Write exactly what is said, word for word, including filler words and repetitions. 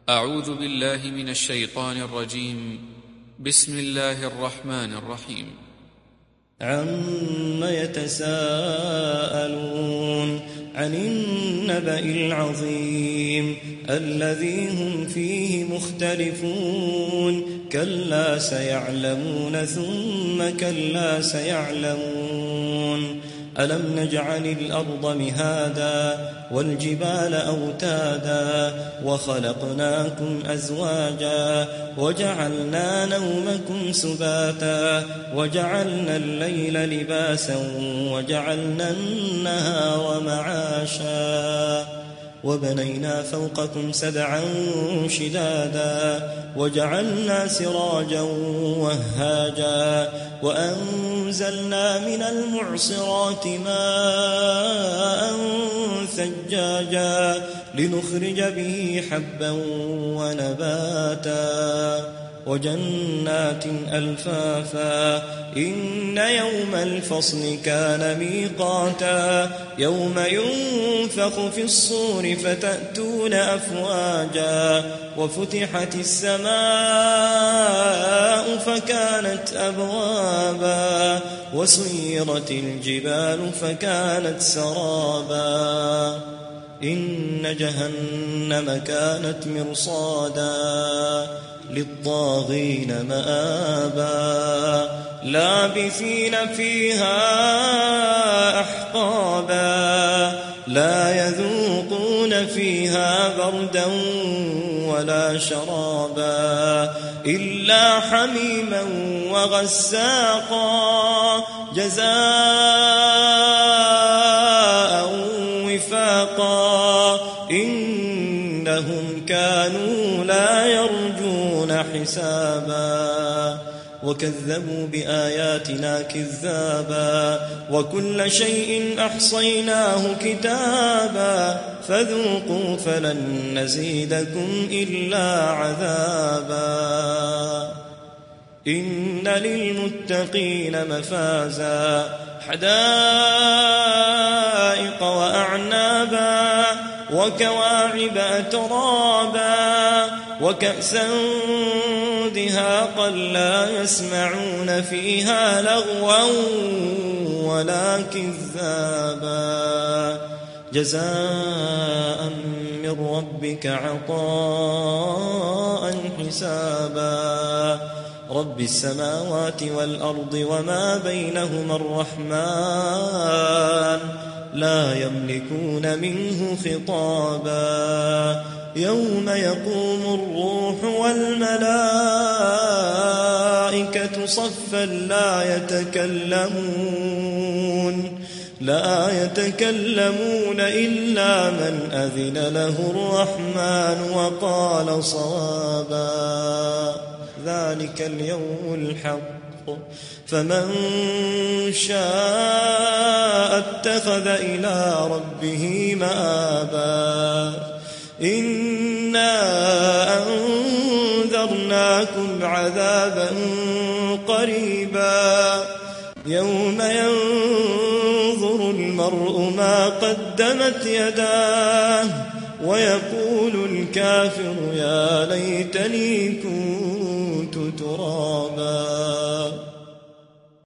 أعوذ بالله من الشيطان الرجيم. بسم الله الرحمن الرحيم. عم يتساءلون عن النبأ العظيم الذي هم فيه مختلفون كلا سيعلمون ثم كلا سيعلمون ألم نجعل الأرض مهادا والجبال أوتادا وخلقناكم أزواجا وجعلنا نومكم سباتا وجعلنا الليل لباسا وجعلنا النهار معاشا وبنينا فوقكم سبعا شدادا وجعلنا سراجا وهاجا وأنزلنا من المعصرات ماء ثجاجا لنخرج به حبا ونباتا وجنات ألفافا إن يوم الفصل كان ميقاتا يوم ينفخ في الصور فتأتون أفواجا وفتحت السماء فكانت أبوابا وسيرت الجبال فكانت سرابا إن جهنم كانت مرصادا للطاغين مآبا لابثين فيها أحقابا لا يذوقون فيها بردا ولا شرابا إلا حميما وغساقا جزاء وفاقا إنهم كانوا لا يرجون حسابا وكذبوا بآياتنا كذابا وكل شيء أحصيناه كتابا فذوقوا فلن نزيدكم إلا عذابا إن للمتقين مفازا حدائق وأعنابا وكواعب أترابا وكأسا دهاقا لا يسمعون فيها لغوا ولا كذابا جزاء من ربك عطاء حسابا رب السماوات والأرض وما بينهما الرحمن لا يملكون منه خطابا يوم يقوم الروح والملائكة صفا لا يتكلمون لا يتكلمون إلا من أذن له الرحمن وقال صوابا ذلك اليوم الحق فمن شاء اتخذ إلى ربه مآبا إنا أنذرناكم عذابا قريبا يوم ينظر المرء ما قدمت يداه ويقول الكافر يا ليتني كنت ترابا.